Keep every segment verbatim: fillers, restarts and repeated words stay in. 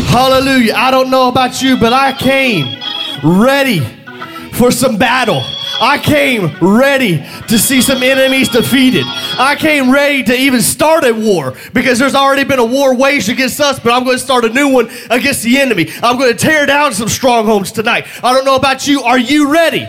Hallelujah. I don't know about you, but I came ready for some battle. I came ready to see some enemies defeated. I came ready to even start a war because there's already been a war waged against us, but I'm going to start a new one against the enemy. I'm going to tear down some strongholds tonight. I don't know about you. Are you ready?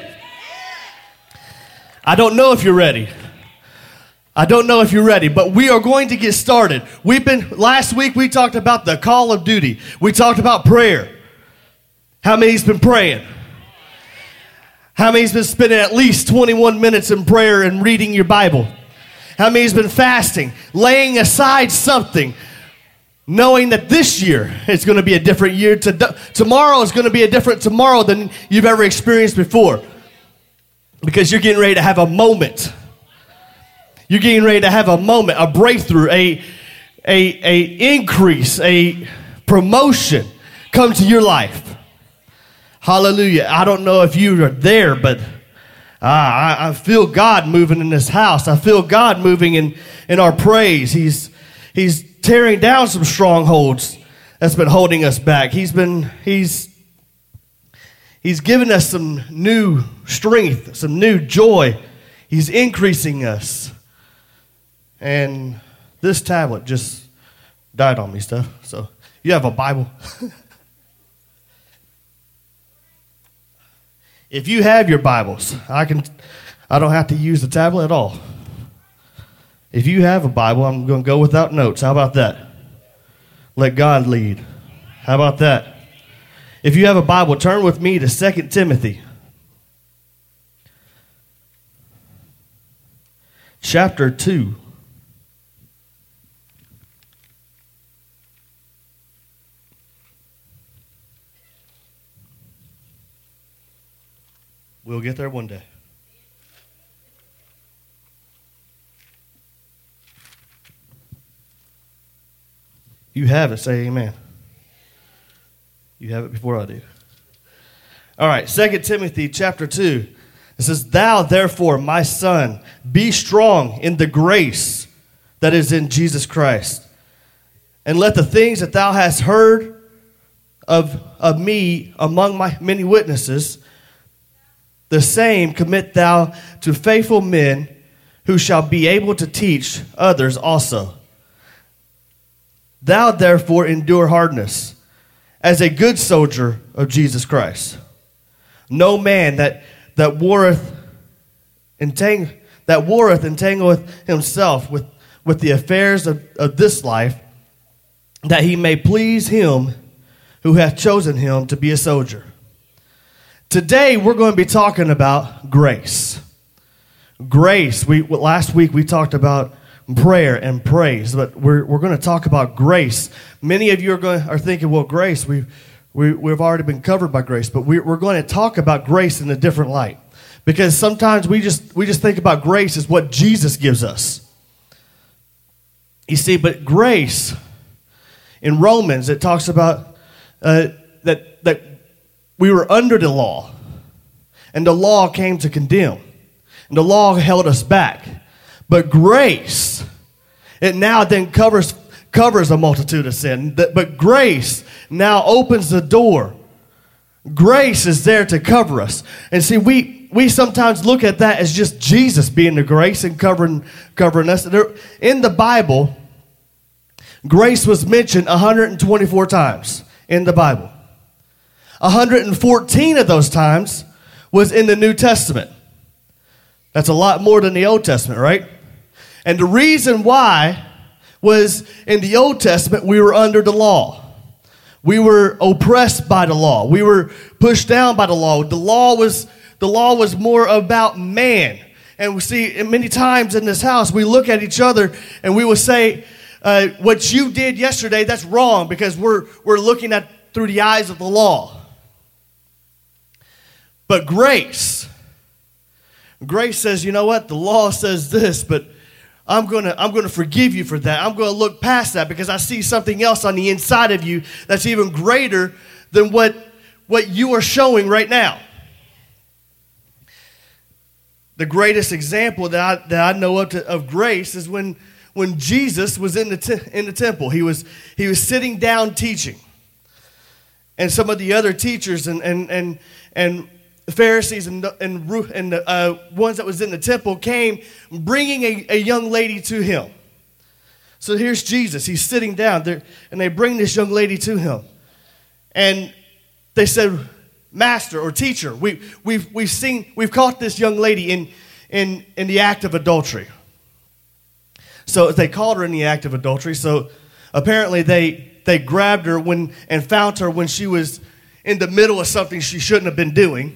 I don't know if you're ready. I don't know if you're ready, but we are going to get started. We've been, last week we talked about the call of duty. We talked about prayer. How many's been praying? How many's been spending at least twenty-one minutes in prayer and reading your Bible? How many's been fasting, laying aside something, knowing that this year is going to be a different year? To, tomorrow is going to be a different tomorrow than you've ever experienced before. Because you're getting ready to have a moment. You're getting ready to have a moment, a breakthrough, a, a, a increase, a promotion come to your life. Hallelujah. I don't know if you are there, but uh, I, I feel God moving in this house. I feel God moving in, in our praise. He's, he's tearing down some strongholds that's been holding us back. He's been, he's, he's given us some new strength, some new joy. He's increasing us. And this tablet just died on me, stuff. So you have a Bible. If you have your Bibles, I can, I don't have to use the tablet at all. If you have a Bible, I'm going to go without notes. How about that? Let God lead. How about that? If you have a Bible, turn with me to Second Timothy. Chapter two. We'll get there one day. You have it, say amen. You have it before I do. All right, Second Timothy chapter two. It says, "Thou therefore, my son, be strong in the grace that is in Jesus Christ. And let the things that thou hast heard of, of me among my many witnesses, the same commit thou to faithful men who shall be able to teach others also. Thou therefore endure hardness as a good soldier of Jesus Christ. No man that that warreth entang- that warreth entangleth himself with, with the affairs of, of this life, that he may please him who hath chosen him to be a soldier." Today, we're going to be talking about grace. Grace. We last week we talked about prayer and praise, but we're we're going to talk about grace. Many of you are going are thinking, well, grace. We we we've already been covered by grace, but we, we're going to talk about grace in a different light, because sometimes we just we just think about grace as what Jesus gives us. You see, but grace in Romans, it talks about uh, that that. We were under the law, and the law came to condemn, and the law held us back. But grace, it now then covers covers a multitude of sin. But grace now opens the door. Grace is there to cover us. And see, we we sometimes look at that as just Jesus being the grace and covering covering us. There, in the Bible, grace was mentioned one hundred twenty-four times in the Bible. one hundred fourteen of those times was in the New Testament. That's a lot more than the Old Testament, right? And the reason why was in the Old Testament, we were under the law. We were oppressed by the law. We were pushed down by the law. The law was, the law was more about man. And we see many times in this house, we look at each other and we will say, uh, what you did yesterday, that's wrong, because we're, we're looking at through the eyes of the law. But grace, grace says, you know what? The law says this, but I'm going to I'm going to forgive you for that. I'm going to look past that because I see something else on the inside of you that's even greater than what, what you are showing right now. The greatest example that I, that I know of, to, of grace is when, when Jesus was in the, te- in the temple. He was, he was sitting down teaching. and some of the other teachers and and and and Pharisees and and, and the uh, ones that was in the temple came bringing a, a young lady to him. So here's Jesus. He's sitting down there, and they bring this young lady to him. And they said, Master or teacher, we, we've, we've seen, we've caught this young lady in, in, in the act of adultery. So they called her in the act of adultery. So apparently they, they grabbed her when and found her when she was in the middle of something she shouldn't have been doing.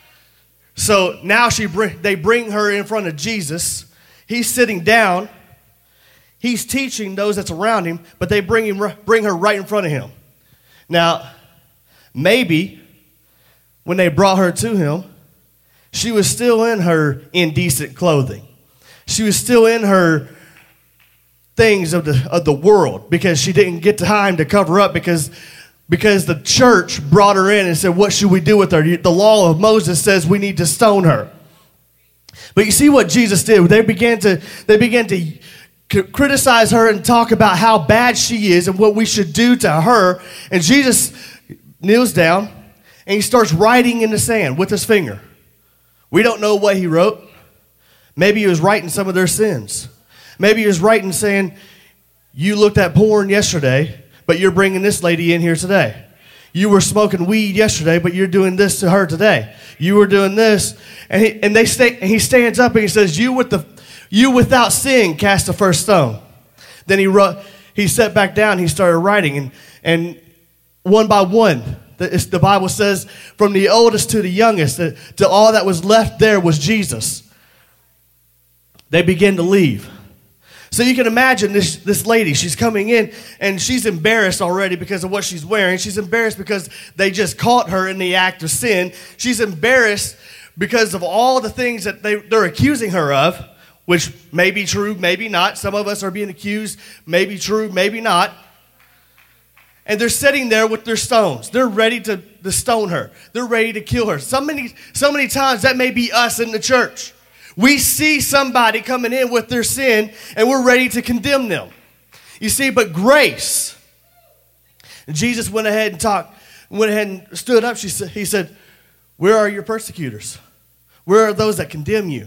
So now she bring, they bring her in front of Jesus. He's sitting down. He's teaching those that's around him, but they bring him, bring her right in front of him. Now, maybe when they brought her to him, she was still in her indecent clothing. She was still in her things of the of the world because she didn't get time to cover up because because the church brought her in and said, what should we do with her? The law of Moses says we need to stone her. But you see what Jesus did? They began to they began to criticize her and talk about how bad she is and what we should do to her. And Jesus kneels down and he starts writing in the sand with his finger. We don't know what he wrote. Maybe he was writing some of their sins. Maybe he was writing saying, you looked at porn yesterday, but you're bringing this lady in here today. You were smoking weed yesterday, but you're doing this to her today. You were doing this. And he, and they stay, and he stands up and he says, you with the You without sin cast the first stone. Then he wrote, he sat back down, he started writing, and, and one by one, the, the Bible says, from the oldest to the youngest, to, to all that was left there was Jesus. They began to leave. So you can imagine this, this lady, she's coming in, and she's embarrassed already because of what she's wearing. She's embarrassed because they just caught her in the act of sin. She's embarrassed because of all the things that they, they're accusing her of, which may be true, maybe not. Some of us are being accused, maybe true, maybe not. And they're sitting there with their stones. They're ready to, to stone her. They're ready to kill her. So many, so many times that may be us in the church. We see somebody coming in with their sin, and we're ready to condemn them. You see, but grace. And Jesus went ahead and talked, went ahead and stood up. She said, he said, where are your persecutors? Where are those that condemn you?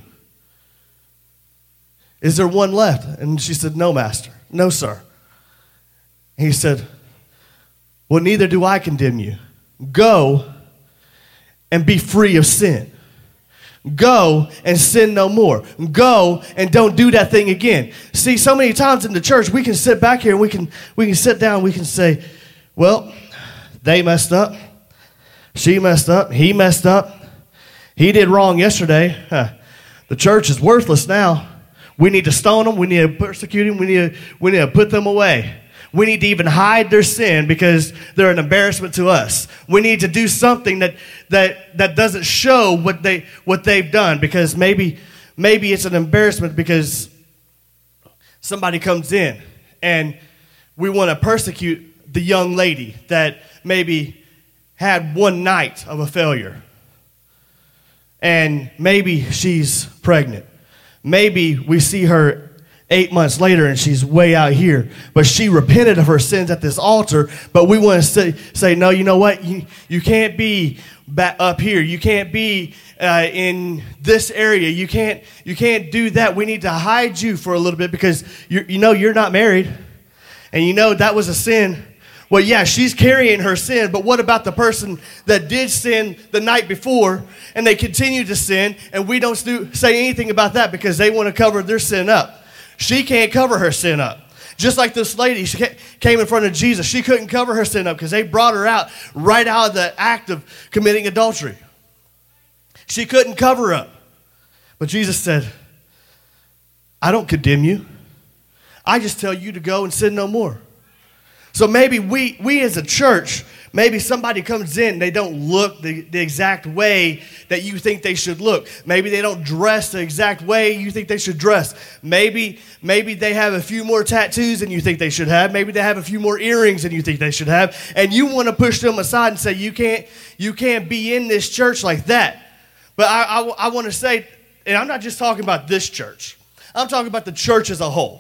Is there one left? And she said, no, Master. No, sir. He said, well, neither do I condemn you. Go and be free of sin. Go and sin no more. Go and don't do that thing again. See, so many times in the church, we can sit back here and we can we can sit down and we can say, well, they messed up. She messed up. He messed up. He did wrong yesterday. Huh. The church is worthless now. We need to stone them. We need to persecute them. We need to, we need to put them away. We need to even hide their sin because they're an embarrassment to us. We need to do something that that that doesn't show what they what they've done because maybe maybe it's an embarrassment because somebody comes in and we want to persecute the young lady that maybe had one night of a failure. And maybe she's pregnant. Maybe we see her eight months later and she's way out here. But she repented of her sins at this altar. But we want to say, say no, you know what? You, you can't be back up here. You can't be uh, in this area. You can't, you can't do that. We need to hide you for a little bit because you you know you're not married. And you know that was a sin. Well, yeah, she's carrying her sin, but what about the person that did sin the night before and they continue to sin and we don't do, say anything about that because they want to cover their sin up? She can't cover her sin up. Just like this lady, she came in front of Jesus. She couldn't cover her sin up because they brought her out right out of the act of committing adultery. She couldn't cover up. But Jesus said, I don't condemn you. I just tell you to go and sin no more. So maybe we, we as a church, maybe somebody comes in, they don't look the, the exact way that you think they should look. Maybe they don't dress the exact way you think they should dress. Maybe, maybe they have a few more tattoos than you think they should have. Maybe they have a few more earrings than you think they should have. And you want to push them aside and say, you can't, you can't be in this church like that. But I, I, I want to say, and I'm not just talking about this church. I'm talking about the church as a whole.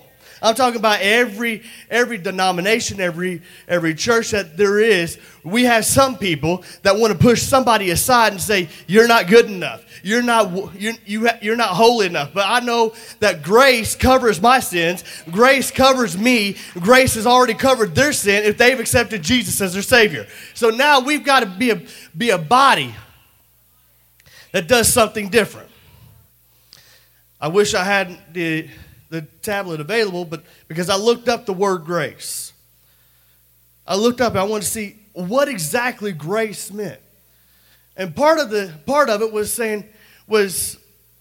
I'm talking about every every denomination, every every church that there is. We have some people that want to push somebody aside and say, "You're not good enough. You're not you're you you're not holy enough." But I know that grace covers my sins. Grace covers me. Grace has already covered their sin if they've accepted Jesus as their Savior. So now we've got to be a be a body that does something different. I wish I had the the tablet available, but because I looked up the word grace. I looked up and I wanted to see what exactly grace meant. And part of the part of it was saying was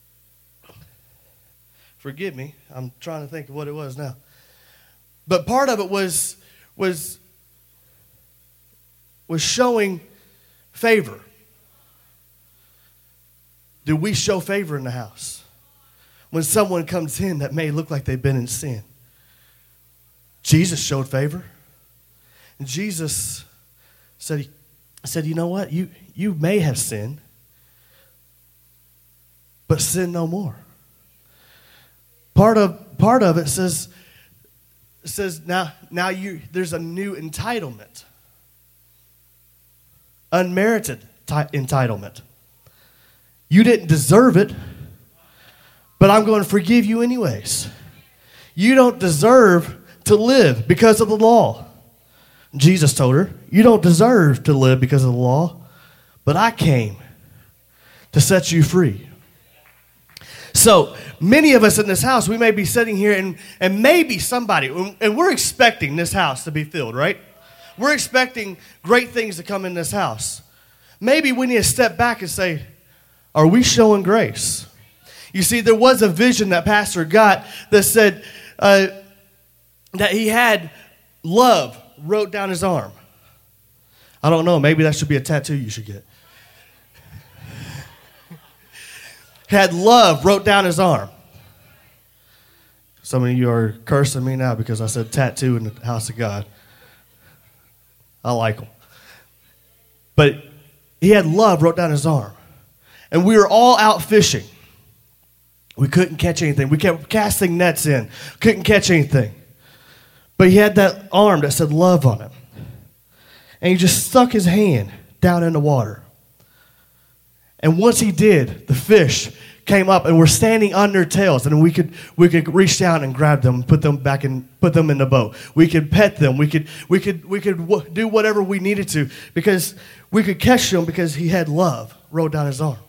forgive me, I'm trying to think of what it was now. But part of it was was was showing favor. Do we show favor in the house? When someone comes in that may look like they've been in sin. Jesus showed favor. And Jesus said, he said, you know what? You, you may have sinned, but sin no more. Part of, part of it says, says now, now you, there's a new entitlement. Unmerited t- entitlement. You didn't deserve it. But I'm going to forgive you anyways. You don't deserve to live because of the law. Jesus told her, you don't deserve to live because of the law, but I came to set you free. So many of us in this house, we may be sitting here and, and maybe somebody, and we're expecting this house to be filled, right? We're expecting great things to come in this house. Maybe we need to step back and say, are we showing grace? You see, there was a vision that Pastor got that said uh, that he had love wrote down his arm. I don't know. Maybe that should be a tattoo you should get. Had love wrote down his arm. Some of you are cursing me now because I said tattoo in the house of God. I like them. But he had love wrote down his arm. And we were all out fishing. We couldn't catch anything. We kept casting nets in. Couldn't catch anything. But he had that arm that said love on it. And he just stuck his hand down in the water. And once he did, the fish came up and were standing on their tails. And we could we could reach down and grab them, put them back in, put them in the boat. We could pet them. We could we could we could w- do whatever we needed to because we could catch them because he had love wrote down his arm.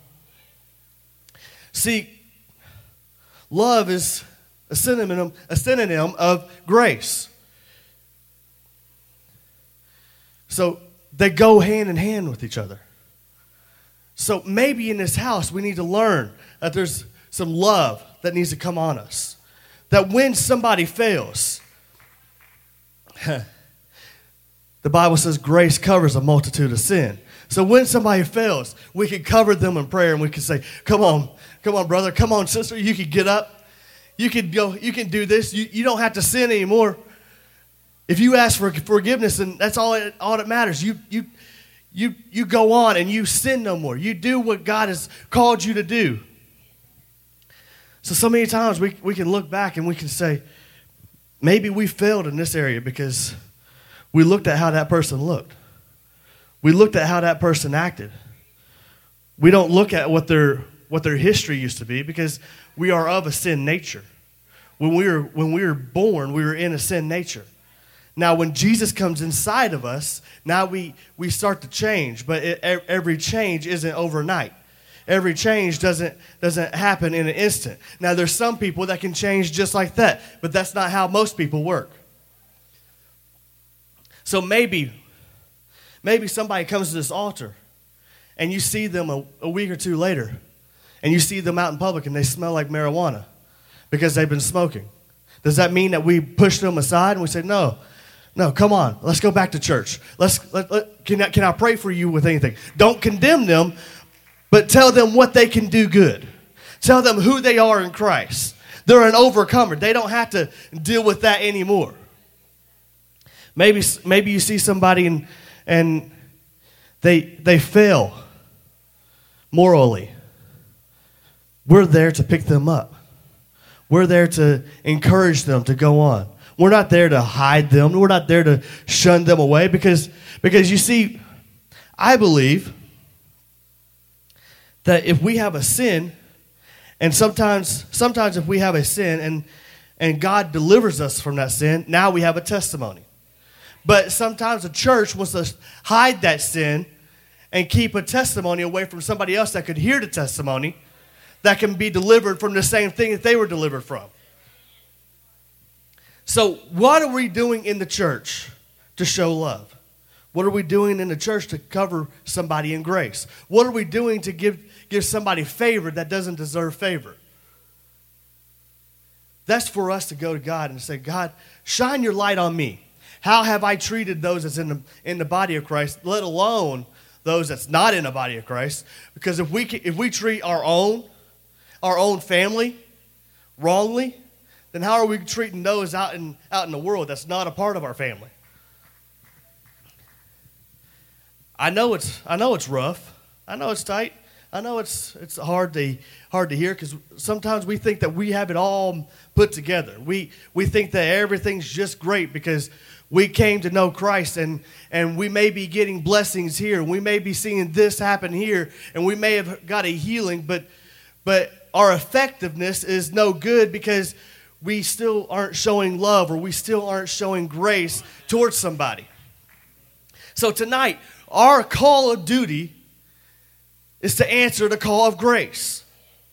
See, love is a synonym, a synonym of grace. So they go hand in hand with each other. So maybe in this house we need to learn that there's some love that needs to come on us. That when somebody fails, the Bible says grace covers a multitude of sin. So when somebody fails, we can cover them in prayer and we can say, come on, come on, brother, come on, sister, you can get up. You can go, you can do this. You, you don't have to sin anymore. If you ask for forgiveness, and that's all it, all that matters. You you you you go on and you sin no more. You do what God has called you to do. So so many times we, we can look back and we can say, maybe we failed in this area because we looked at how that person looked. We looked at how that person acted. We don't look at what their what their history used to be because we are of a sin nature. When we were when we were born, we were in a sin nature. Now, when Jesus comes inside of us, now we, we start to change. But it, every change isn't overnight. Every change doesn't doesn't happen in an instant. Now, there's some people that can change just like that, but that's not how most people work. So maybe, maybe somebody comes to this altar, and you see them a, a week or two later, and you see them out in public, and they smell like marijuana because they've been smoking. Does that mean that we push them aside and we say, no, no, come on, let's go back to church. Let's let, let, can I, can I pray for you with anything? Don't condemn them, but tell them what they can do good. Tell them who they are in Christ. They're an overcomer. They don't have to deal with that anymore. Maybe maybe you see somebody and and they they fail morally. We're there to pick them up. We're there to encourage them to go on. We're not there to hide them. We're not there to shun them away because, because you see, I believe that if we have a sin, and sometimes sometimes if we have a sin and, and God delivers us from that sin, now we have a testimony. But sometimes the church wants to hide that sin and keep a testimony away from somebody else that could hear the testimony that can be delivered from the same thing that they were delivered from. So what are we doing in the church to show love? What are we doing in the church to cover somebody in grace? What are we doing to give, give somebody favor that doesn't deserve favor? That's for us to go to God and say, God, shine your light on me. How have I treated those that's in the, in the body of Christ, let alone those that's not in the body of Christ? Because if we, if we treat our own, our own family wrongly, then how are we treating those out in, out in the world that's not a part of our family? I know it's, I know it's rough. I know it's tight. I know it's, it's hard to, hard to hear because sometimes we think that we have it all put together. We, we think that everything's just great because we came to know Christ, and, and we may be getting blessings here. We may be seeing this happen here, and we may have got a healing, but, but our effectiveness is no good because we still aren't showing love or we still aren't showing grace towards somebody. So tonight, our call of duty is to answer the call of grace.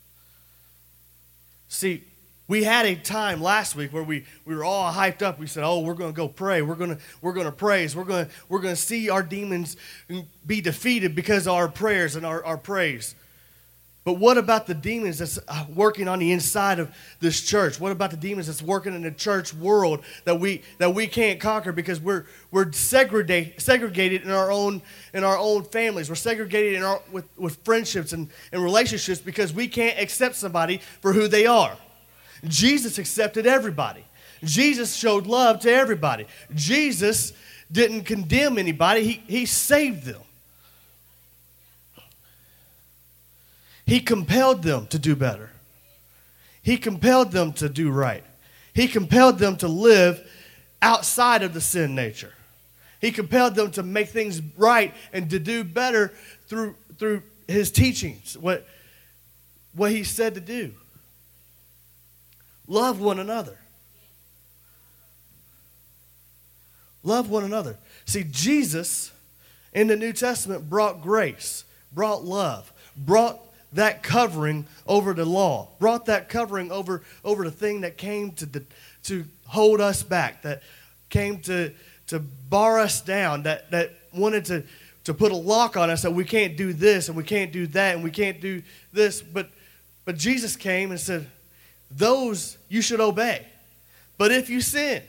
See, we had a time last week where we, we were all hyped up. We said, oh, we're going to go pray. We're going to we're going to praise. We're going to we're going to see our demons be defeated because of our prayers and our, our praise. But what about the demons that's working on the inside of this church? What about the demons that's working in the church world that we that we can't conquer because we're we're segregate, segregated in our own in our own families. We're segregated in our with, with friendships and, and relationships because we can't accept somebody for who they are. Jesus accepted everybody. Jesus showed love to everybody. Jesus didn't condemn anybody. He, he saved them. He compelled them to do better. He compelled them to do right. He compelled them to live outside of the sin nature. He compelled them to make things right and to do better through, through his teachings, what, what he said to do. Love one another. Love one another. See, Jesus in the New Testament brought grace, brought love, brought that covering over the law, brought that covering over, over the thing that came to, to hold us back, that came to, to bar us down, that, that wanted to, to put a lock on us that we can't do this and we can't do that and we can't do this. But, but Jesus came and said, those you should obey. But if you sin,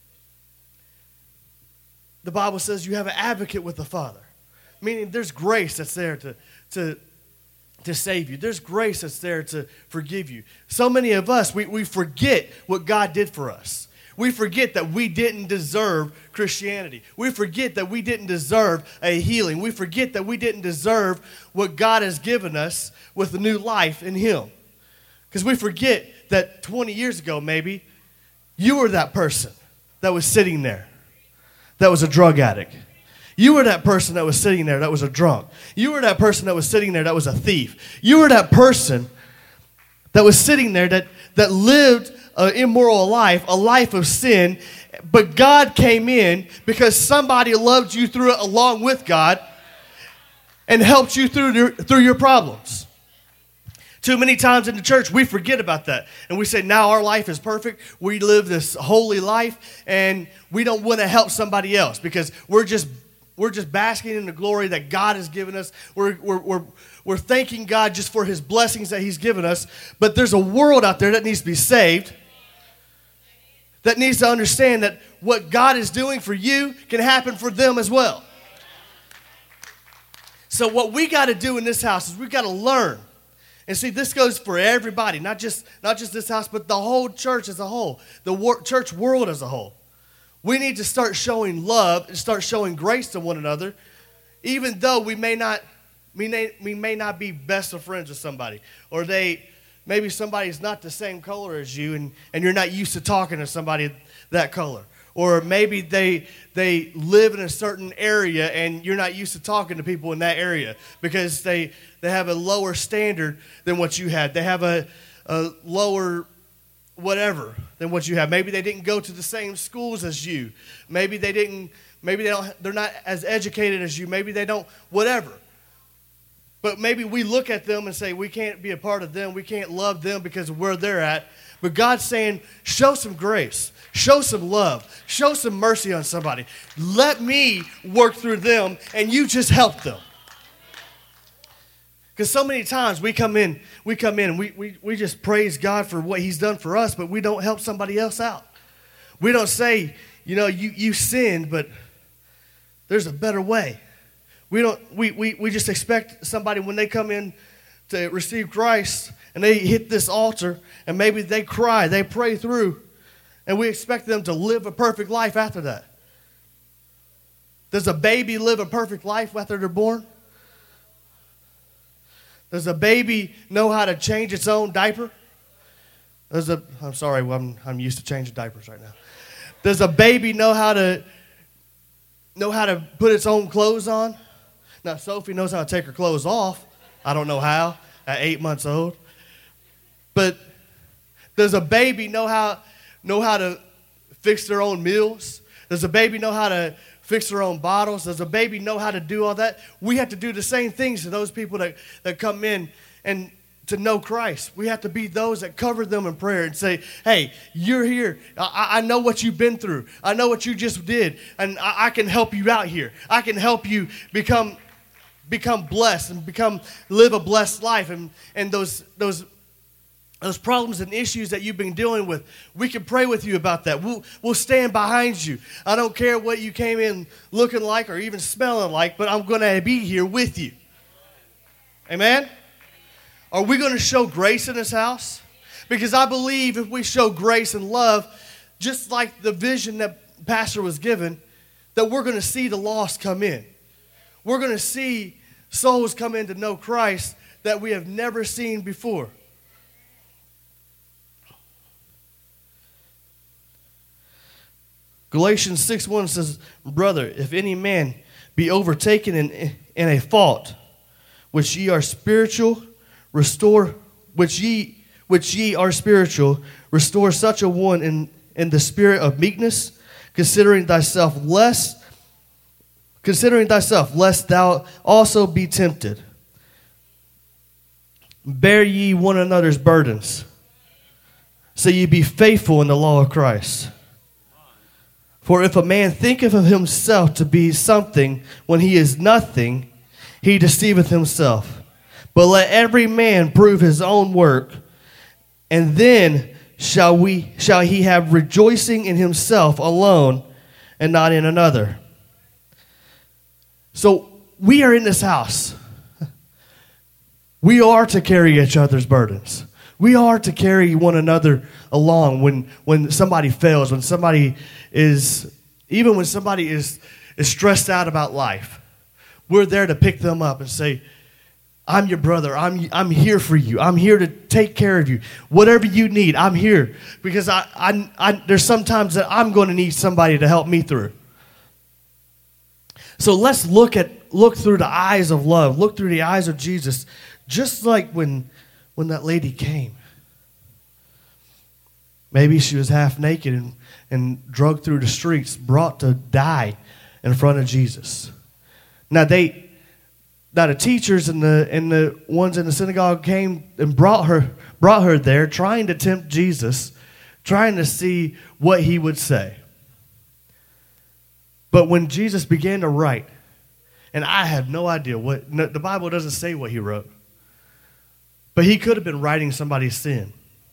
the Bible says you have an advocate with the Father. Meaning there's grace that's there to, to, to save you. There's grace that's there to forgive you. So many of us, we, we forget what God did for us. We forget that we didn't deserve Christianity. We forget that we didn't deserve a healing. We forget that we didn't deserve what God has given us with a new life in Him. Because we forget that twenty years ago, maybe, you were that person that was sitting there that was a drug addict. You were that person that was sitting there that was a drunk. You were that person that was sitting there that was a thief. You were that person that was sitting there that, that lived an immoral life, a life of sin, but God came in because somebody loved you through it along with God and helped you through your, through your problems. Too many times in the church, we forget about that. And we say, now our life is perfect. We live this holy life, and we don't want to help somebody else because we're just we're just basking in the glory that God has given us. We're, we're, we're, we're thanking God just for His blessings that He's given us. But there's a world out there that needs to be saved, that needs to understand that what God is doing for you can happen for them as well. So what we got to do in this house is we've got to learn. And see, this goes for everybody, not just not just this house, but the whole church as a whole, the wor- church world as a whole. We need to start showing love and start showing grace to one another, even though we may not we may, we may not be best of friends with somebody, or they maybe somebody's not the same color as you, and, and you're not used to talking to somebody that color. Or maybe they they live in a certain area and you're not used to talking to people in that area because they they have a lower standard than what you had. They have a, a lower whatever than what you have. Maybe they didn't go to the same schools as you. Maybe they didn't maybe they don't they're not as educated as you. Maybe they don't whatever. But maybe we look at them and say we can't be a part of them. We can't love them because of where they're at. But God's saying, show some grace. Show some love. Show some mercy on somebody. Let me work through them, and you just help them. Because so many times we come in, we come in and we, we, we just praise God for what he's done for us, but we don't help somebody else out. We don't say, you know, you, you sinned, but there's a better way. We don't. We, we, we just expect somebody when they come in to receive Christ and they hit this altar and maybe they cry, they pray through, and we expect them to live a perfect life after that. Does a baby live a perfect life after they're born? Does a baby know how to change its own diaper? Does a, I'm sorry, I'm, I'm used to changing diapers right now. Does a baby know how to know how to put its own clothes on? Now, Sophie knows how to take her clothes off. I don't know how, at eight months old. But does a baby know how know how to fix their own meals? Does a baby know how to fix their own bottles? Does a baby know how to do all that? We have to do the same things to those people that, that come in and to know Christ. We have to be those that cover them in prayer and say, hey, you're here. I, I know what you've been through. I know what you just did, and I, I can help you out here. I can help you become become blessed and become live a blessed life. And, and those those those problems and issues that you've been dealing with, we can pray with you about that. We'll, we'll stand behind you. I don't care what you came in looking like or even smelling like, but I'm going to be here with you. Amen? Are we going to show grace in this house? Because I believe if we show grace and love, just like the vision that Pastor was given, that we're going to see the lost come in. We're going to see souls come in to know Christ that we have never seen before. Galatians six one says, brother, if any man be overtaken in, in a fault, which ye are spiritual, restore, which ye, which ye are spiritual, restore such a one in, in the spirit of meekness, considering thyself less, considering thyself, lest thou also be tempted. Bear ye one another's burdens, so ye be faithful in the law of Christ. For if a man thinketh of himself to be something when he is nothing, he deceiveth himself. But let every man prove his own work, and then shall we shall he have rejoicing in himself alone and not in another. So we are in this house. We are to carry each other's burdens. We are to carry one another along when, when somebody fails, when somebody is, even when somebody is, is stressed out about life. We're there to pick them up and say, I'm your brother. I'm, I'm here for you. I'm here to take care of you. Whatever you need, I'm here. Because I, I, I, there's sometimes that I'm going to need somebody to help me through. So let's look at look through the eyes of love. Look through the eyes of Jesus. Just like when, when that lady came. Maybe she was half naked and, and dragged through the streets, brought to die in front of Jesus. Now they, now the teachers and the and the ones in the synagogue came and brought her brought her there, trying to tempt Jesus, trying to see what he would say. But when Jesus began to write, and I have no idea what, no, the Bible doesn't say what he wrote, but he could have been writing somebody's sin.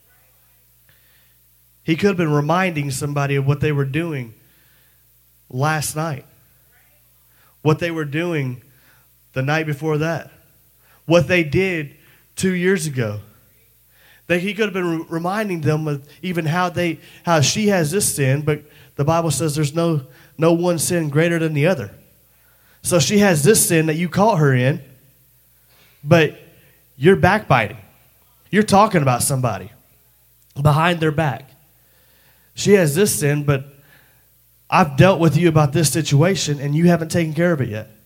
He could have been reminding somebody of what they were doing last night, what they were doing the night before that, what they did two years ago. That he could have been re- reminding them of even how they, how she has this sin, but the Bible says there's no no one sin greater than the other. So she has this sin that you caught her in, but you're backbiting. You're talking about somebody behind their back. She has this sin, but I've dealt with you about this situation, and you haven't taken care of it yet.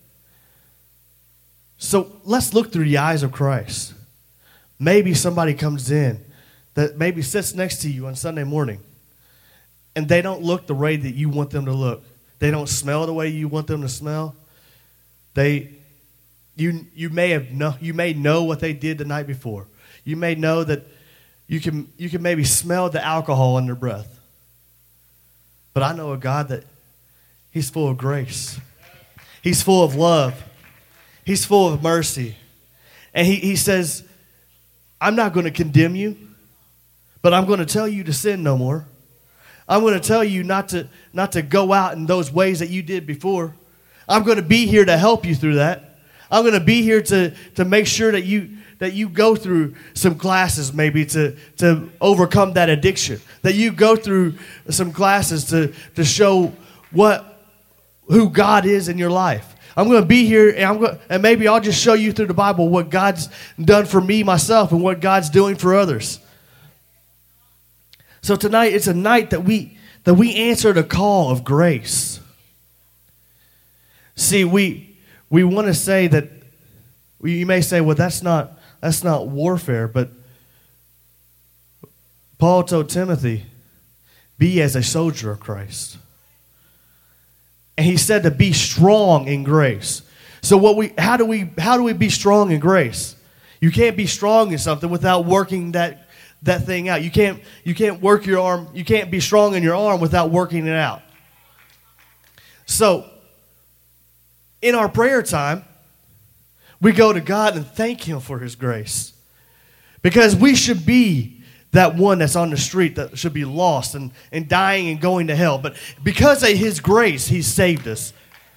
So let's look through the eyes of Christ. Maybe somebody comes in that maybe sits next to you on Sunday morning, and they don't look the way that you want them to look. They don't smell the way you want them to smell. They, you, you may have know, you may know what they did the night before. You may know that you can, you can maybe smell the alcohol in their breath. But I know a God that He's full of grace. He's full of love. He's full of mercy. And He, he says, I'm not going to condemn you, but I'm going to tell you to sin no more. I'm going to tell you not to, not to go out in those ways that you did before. I'm going to be here to help you through that. I'm going to be here to, to make sure that you that you go through some classes maybe to, to overcome that addiction. That you go through some classes to, to show what who God is in your life. I'm going to be here, and, I'm going, and maybe I'll just show you through the Bible what God's done for me, myself, and what God's doing for others. So tonight, it's a night that we that we answer the call of grace. See, we we want to say that, you may say, well, that's not that's not warfare, but Paul told Timothy, be as a soldier of Christ. And he said to be strong in grace. So what we how do we how do we be strong in grace? You can't be strong in something without working that that thing out. You can't you can't work your arm, you can't be strong in your arm without working it out. So in our prayer time, we go to God and thank Him for His grace. Because we should be that one that's on the street that should be lost and, and dying and going to hell. But because of His grace, He saved us.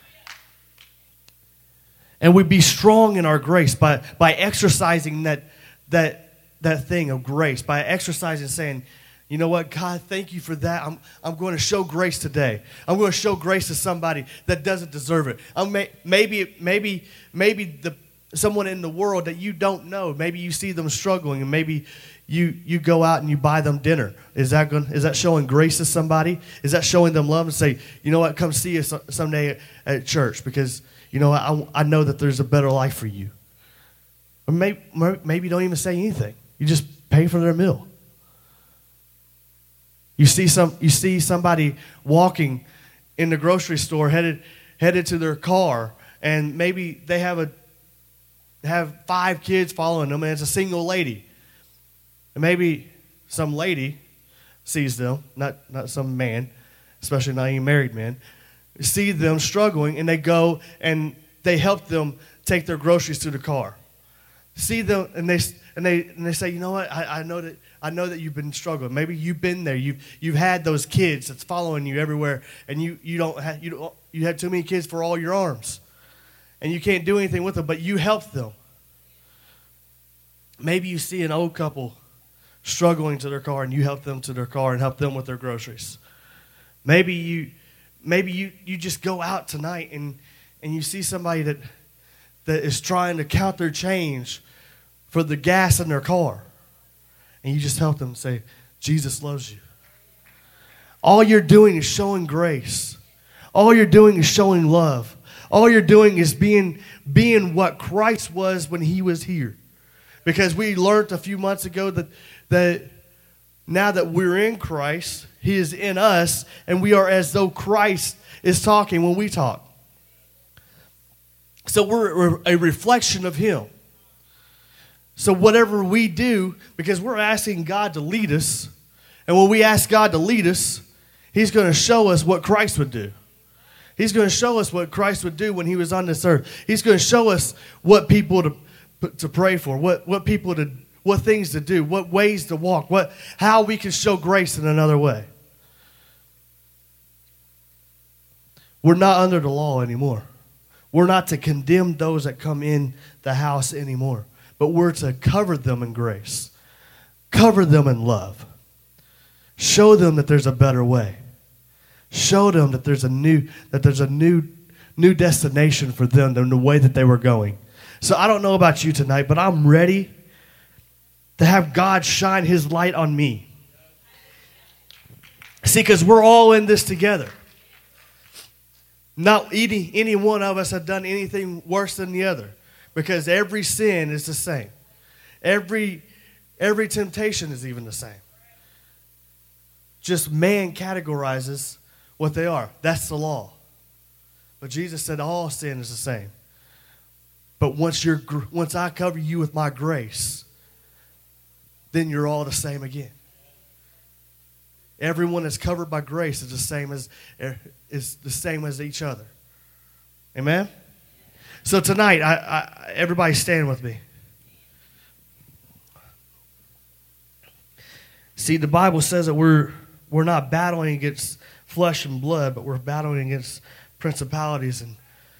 And we be strong in our grace by, by exercising that, that, that thing of grace. By exercising, saying, you know what, God, thank you for that. I'm, I'm going to show grace today. I'm going to show grace to somebody that doesn't deserve it. I'm may, maybe, maybe, maybe the someone in the world that you don't know. Maybe you see them struggling, and maybe you you go out and you buy them dinner. Is that going? Is that showing grace to somebody? Is that showing them love and say, you know what, come see us someday at church because you know I I know that there's a better life for you. Or maybe maybe don't even say anything. You just pay for their meal. You see some you see somebody walking in the grocery store headed headed to their car, and maybe they have a have five kids following them, and it's a single lady. And maybe some lady sees them, not, not some man, especially not even married men, see them struggling, and they go and they help them take their groceries to the car. See them, and they and they and they say, you know what? I, I know that I know that you've been struggling. Maybe you've been there. You've you've had those kids that's following you everywhere, and you you don't have, you don't, you had too many kids for all your arms. And you can't do anything with them, but you help them. Maybe you see an old couple struggling to their car, and you help them to their car and help them with their groceries. Maybe you, maybe you, you just go out tonight and, and you see somebody that that is trying to count their change for the gas in their car, and you just help them and say, Jesus loves you. All you're doing is showing grace. All you're doing is showing love. All you're doing is being, being what Christ was when He was here. Because we learned a few months ago that, that now that we're in Christ, He is in us, and we are as though Christ is talking when we talk. So we're a reflection of Him. So whatever we do, because we're asking God to lead us, and when we ask God to lead us, He's going to show us what Christ would do. He's going to show us what Christ would do when He was on this earth. He's going to show us what people to to pray for, what, what people to, what things to do, what ways to walk, what how we can show grace in another way. We're not under the law anymore. We're not to condemn those that come in the house anymore, but we're to cover them in grace, cover them in love, show them that there's a better way. Show them that there's a new that there's a new new destination for them than the way that they were going. So I don't know about you tonight, but I'm ready to have God shine his light on me. See, because we're all in this together. Not any, any one of us have done anything worse than the other, because every sin is the same. Every, every temptation is even the same. Just man categorizes what they are. That's the law. But Jesus said all sin is the same. But once you're, once I cover you with my grace, then you're all the same again. Everyone that's covered by grace is the same as is the same as each other. Amen? So tonight, I, I, everybody stand with me. See, the Bible says that we're we're not battling against flesh and blood, but we're battling against principalities and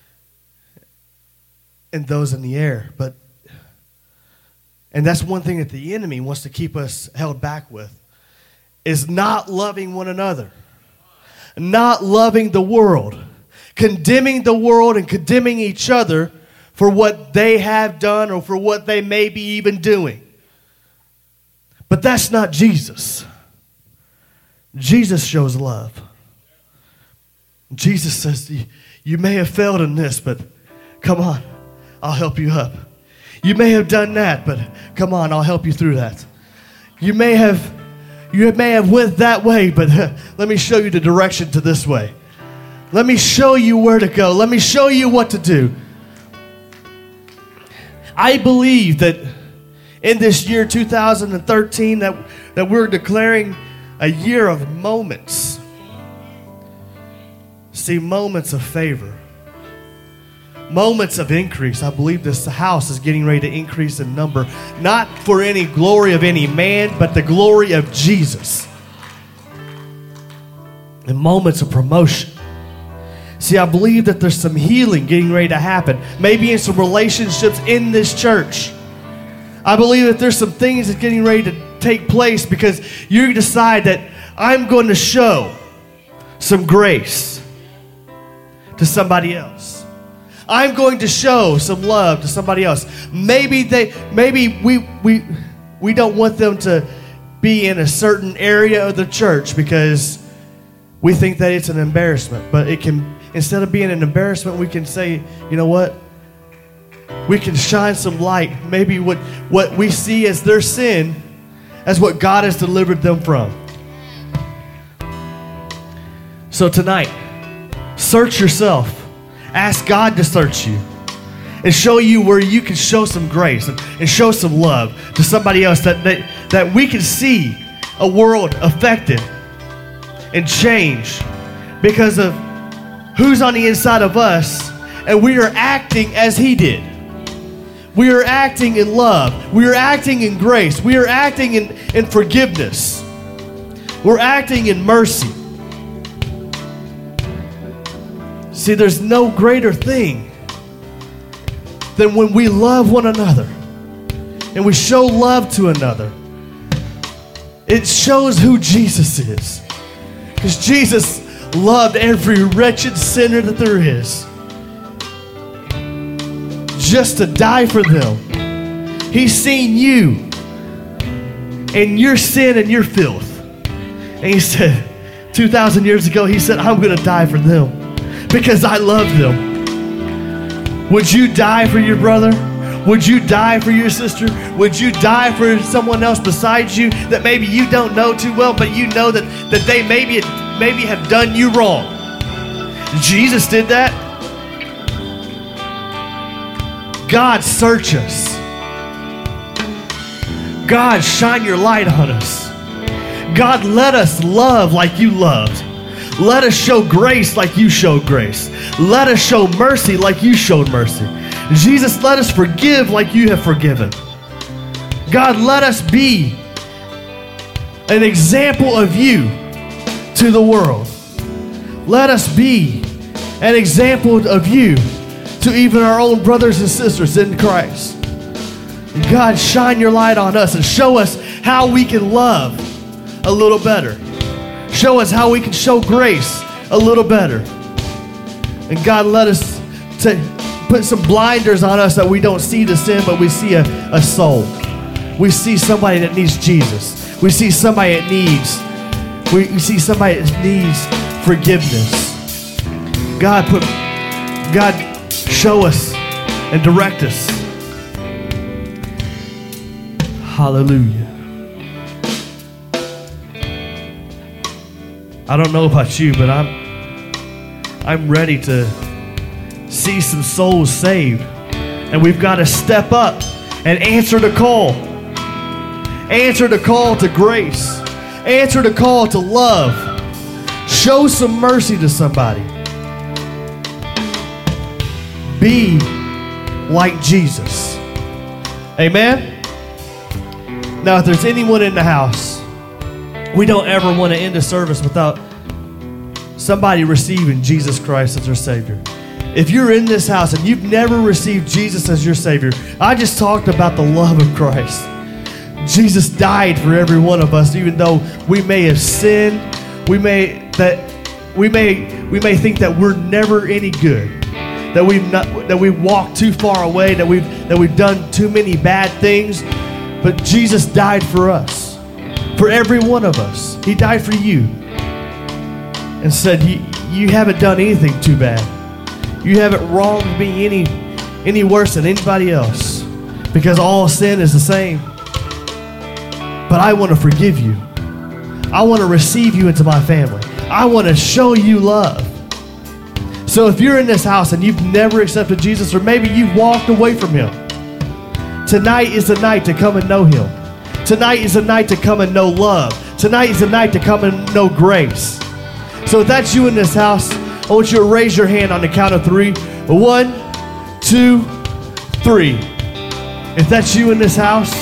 and those in the air. But and that's one thing that the enemy wants to keep us held back with, is not loving one another, not loving the world, condemning the world and condemning each other for what they have done or for what they may be even doing. But that's not Jesus. Jesus shows love. Jesus says, you may have failed in this, but come on, I'll help you up. You may have done that, but come on, I'll help you through that. You may have you may have went that way, but let me show you the direction to this way. Let me show you where to go. Let me show you what to do. I believe that in this year two thousand thirteen that, that we're declaring a year of moments. See, moments of favor. Moments of increase. I believe this house is getting ready to increase in number, not for any glory of any man, but the glory of Jesus. And moments of promotion. See, I believe that there's some healing getting ready to happen, maybe in some relationships in this church. I believe that there's some things that's getting ready to take place because you decide that I'm going to show some grace to somebody else. I'm going to show some love to somebody else. Maybe they, maybe we we we don't want them to be in a certain area of the church because we think that it's an embarrassment. But it can, instead of being an embarrassment, we can say, you know what? We can shine some light. Maybe what what we see as their sin, as what God has delivered them from. So tonight, search yourself. Ask God to search you and show you where you can show some grace and, and show some love to somebody else, that, that, that we can see a world affected and changed because of who's on the inside of us, and we are acting as He did. We are acting in love. We are acting in grace. We are acting in, in forgiveness. We're acting in mercy. See, there's no greater thing than when we love one another and we show love to another. It shows who Jesus is. Because Jesus loved every wretched sinner that there is, just to die for them. He's seen you and your sin and your filth. And He said, two thousand years ago, He said, I'm going to die for them. Because I love them. Would you die for your brother? Would you die for your sister? Would you die for someone else besides you that maybe you don't know too well, but you know that, that they maybe, maybe have done you wrong? Jesus did that. God, search us. God, shine your light on us. God, let us love like you loved. Let us show grace like you showed grace. Let us show mercy like you showed mercy. Jesus, let us forgive like you have forgiven. God, let us be an example of you to the world. Let us be an example of you to even our own brothers and sisters in Christ. God, shine your light on us and show us how we can love a little better. Show us how we can show grace a little better. And God, let us t- put some blinders on us that we don't see the sin, but we see a, a soul. we see somebody that needs Jesus. We see somebody that needs, we, we see somebody that needs forgiveness. God put, God show us and direct us. Hallelujah. I don't know about you, but I'm I'm ready to see some souls saved. And we've got to step up and answer the call. Answer the call to grace. Answer the call to love. Show some mercy to somebody. Be like Jesus. Amen? Now, if there's anyone in the house, we don't ever want to end a service without somebody receiving Jesus Christ as their Savior. If you're in this house and you've never received Jesus as your Savior, I just talked about the love of Christ. Jesus died for every one of us, even though we may have sinned. We may that we may we may think that we're never any good, that we've not that we've walked too far away, that we've that we've done too many bad things. But Jesus died for us, for every one of us. He died for you, and said, "You you haven't done anything too bad. You haven't wronged me any any worse than anybody else, because all sin is the same. But I want to forgive you. I want to receive you into my family. I want to show you love." So if you're in this house and you've never accepted Jesus, or maybe you've walked away from him, tonight is the night to come and know him. Tonight is the night to come and know love. Tonight is the night to come and know grace. So if that's you in this house, I want you to raise your hand on the count of three. One, two, three. If that's you in this house,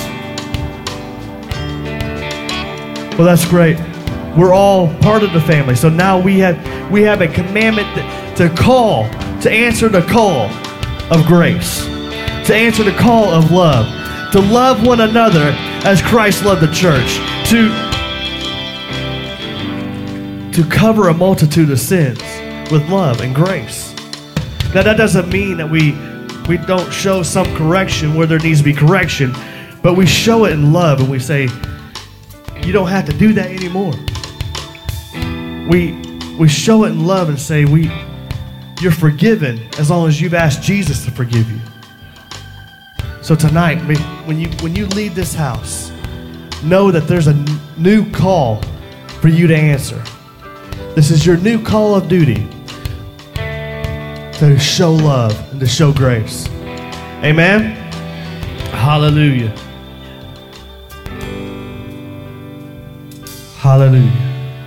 well, that's great. We're all part of the family. So now we have we have a commandment to call, to answer the call of grace, to answer the call of love, to love one another as Christ loved the church, to, to cover a multitude of sins with love and grace. Now that doesn't mean that we we don't show some correction where there needs to be correction, but we show it in love and we say, you don't have to do that anymore. We we show it in love and say, we you're forgiven as long as you've asked Jesus to forgive you. So tonight, when you when you leave this house, know that there's a new call for you to answer. This is your new call of duty, to show love and to show grace. Amen? Hallelujah. Hallelujah.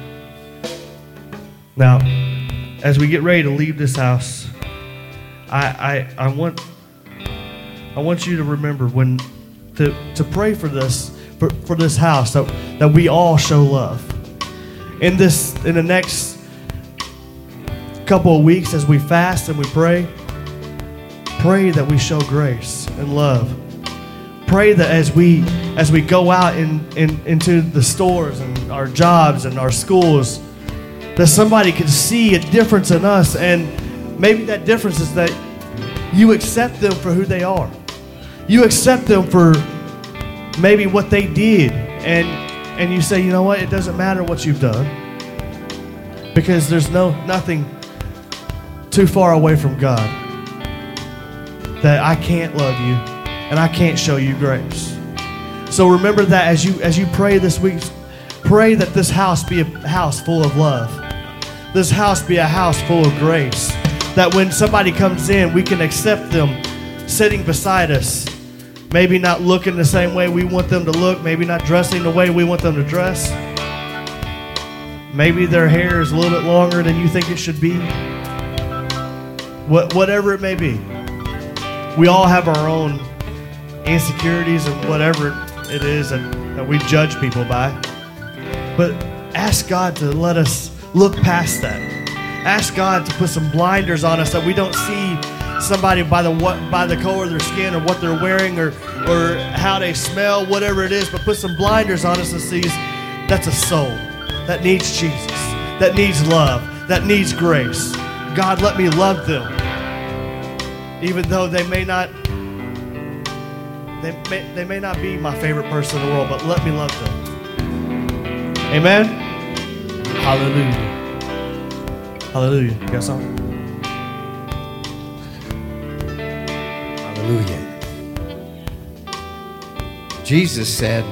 Now, as we get ready to leave this house, I I, I want I want you to remember when to, to pray for this for, for this house, that, that we all show love. In this in the next couple of weeks, as we fast and we pray, pray that we show grace and love. Pray that as we as we go out in, in into the stores and our jobs and our schools, that somebody can see a difference in us, and maybe that difference is that you accept them for who they are. You accept them for maybe what they did, and and you say, you know what, it doesn't matter what you've done, because there's no nothing too far away from God that I can't love you and I can't show you grace. So remember that as you as you pray this week, pray that this house be a house full of love. This house be a house full of grace. That when somebody comes in, we can accept them sitting beside us. Maybe not looking the same way we want them to look. Maybe not dressing the way we want them to dress. Maybe their hair is a little bit longer than you think it should be. What, whatever it may be. We all have our own insecurities and whatever it is that, that we judge people by. But ask God to let us look past that. Ask God to put some blinders on us that we don't see somebody by the what by the color of their skin or what they're wearing or or how they smell, whatever it is, but put some blinders on us and sees that's a soul that needs Jesus, that needs love, that needs grace. God, let me love them. Even though they may not they may, they may not be my favorite person in the world, but let me love them. Amen? Hallelujah. Hallelujah. You got something? Hallelujah. Jesus said,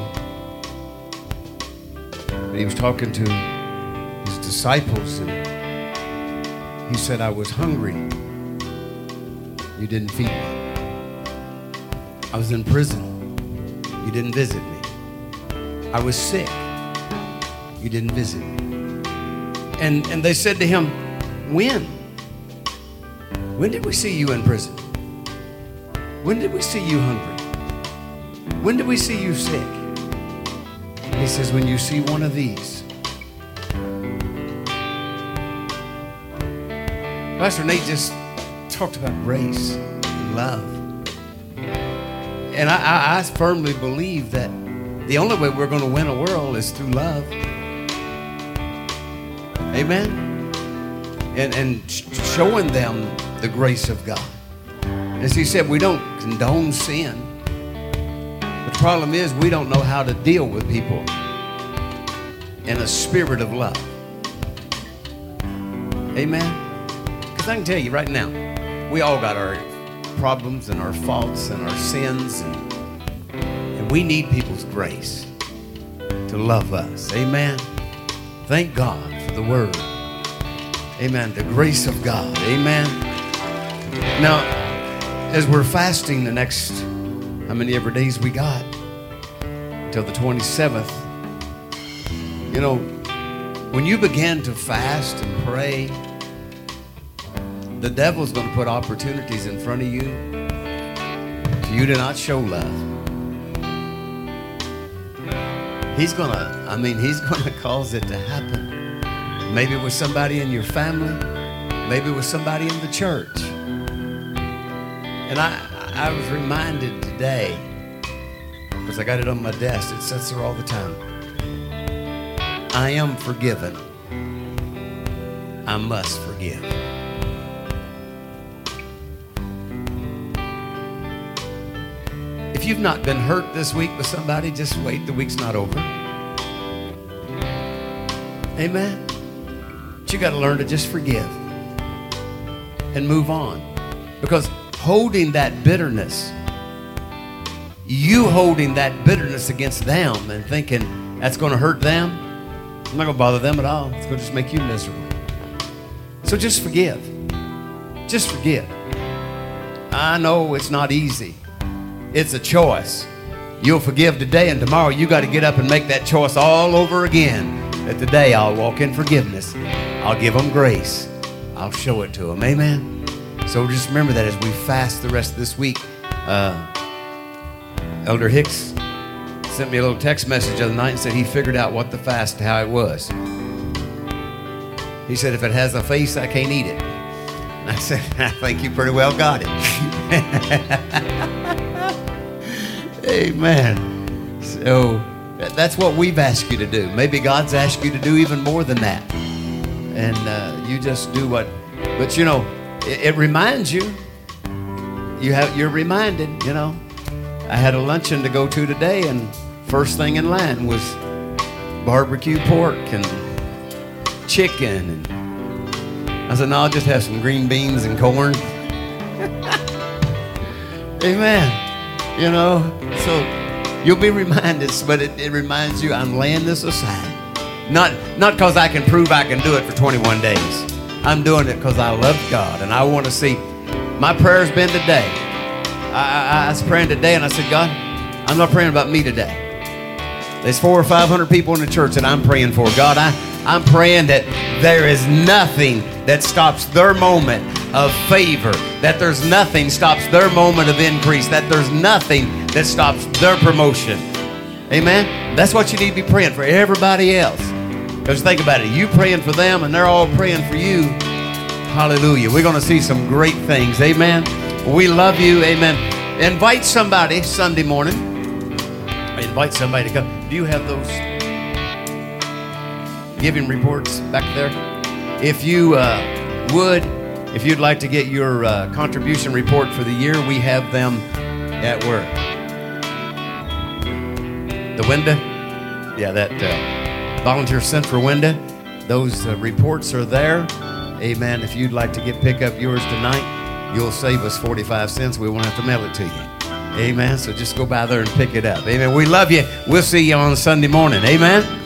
when he was talking to his disciples, and he said, I was hungry. You didn't feed me. I was in prison. You didn't visit me. I was sick. You didn't visit me. And, and they said to him, when? When did we see you in prison? When did we see you hungry? When did we see you sick? And he says, when you see one of these. Pastor Nate just talked about grace and love. And I, I, I firmly believe that the only way we're going to win a world is through love. Amen? And, and showing them the grace of God. As he said, we don't condone sin. But the problem is we don't know how to deal with people in a spirit of love. Amen? Because I can tell you right now, we all got our problems and our faults and our sins. And, and we need people's grace to love us. Amen? Thank God for the word. Amen. The grace of God. Amen. Now, as we're fasting the next, how many ever days we got, until the twenty-seventh, you know, when you begin to fast and pray, the devil's going to put opportunities in front of you for you to not show love. He's going to, I mean, he's going to cause it to happen. Maybe with somebody in your family, maybe with somebody in the church. And I, I was reminded today, because I got it on my desk, it sits there all the time. I am forgiven. I must forgive. If you've not been hurt this week with somebody, just wait. The week's not over. Amen. But you got to learn to just forgive and move on. Because holding that bitterness, you holding that bitterness against them and thinking that's going to hurt them, I'm not going to bother them at all. It's going to just make you miserable. So just forgive. Just forgive. I know it's not easy. It's a choice. You'll forgive today, and tomorrow you got to get up and make that choice all over again. That today I'll walk in forgiveness. I'll give them grace. I'll show it to them. Amen. So just remember that as we fast the rest of this week. Uh, Elder Hicks sent me a little text message the other night and said he figured out what the fast, how it was. He said, if it has a face, I can't eat it. And I said, I think you pretty well got it. Amen. So that's what we've asked you to do. Maybe God's asked you to do even more than that. And uh, you just do what, but you know, it, it reminds you, you have, you're reminded, you know. I had a luncheon to go to today, and first thing in line was barbecue pork and chicken. And I said, no, I'll just have some green beans and corn. Amen. You know, so you'll be reminded, but it, it reminds you I'm laying this aside. Not not because I can prove I can do it for twenty-one days. I'm doing it because I love God, and I want to see. My prayer's been today. I, I, I was praying today, and I said, God, I'm not praying about me today. There's four or five hundred people in the church that I'm praying for. God, I, I'm praying that there is nothing that stops their moment of favor, that there's nothing stops their moment of increase, that there's nothing that stops their promotion. Amen? That's what you need to be praying for, everybody else. Because think about it, you praying for them and they're all praying for you. Hallelujah. We're going to see some great things. Amen? We love you. Amen. Invite somebody Sunday morning. Invite somebody to come. Do you have those giving reports back there? If you uh, would, if you'd like to get your uh, contribution report for the year, we have them at work. the window. Yeah, that uh, volunteer sent for window. Those uh, reports are there. Amen. If you'd like to get pick up yours tonight, you'll save us forty-five cents. We won't have to mail it to you. Amen. So just go by there and pick it up. Amen. We love you. We'll see you on Sunday morning. Amen.